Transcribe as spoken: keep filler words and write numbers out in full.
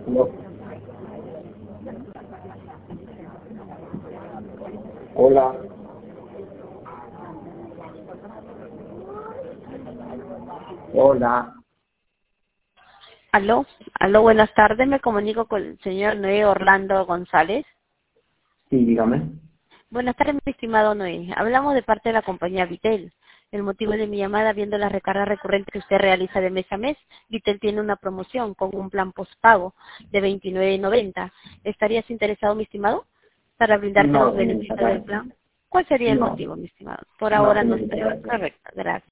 No. Hola. Hola. Aló, aló, buenas tardes, me comunico con el señor Noé Orlando González. Sí, dígame. Buenas tardes, mi estimado Noé. Hablamos de parte de la compañía Vitel. El motivo de mi llamada, viendo las recargas recurrentes que usted realiza de mes a mes, Vitel tiene una promoción con un plan postpago de veintinueve noventa. ¿Estarías interesado, mi estimado, para brindarte No, los señorita beneficios del Karen. plan? ¿Cuál sería el No. motivo, mi estimado? Por No, ahora no señorita está Karen. correcto. Gracias.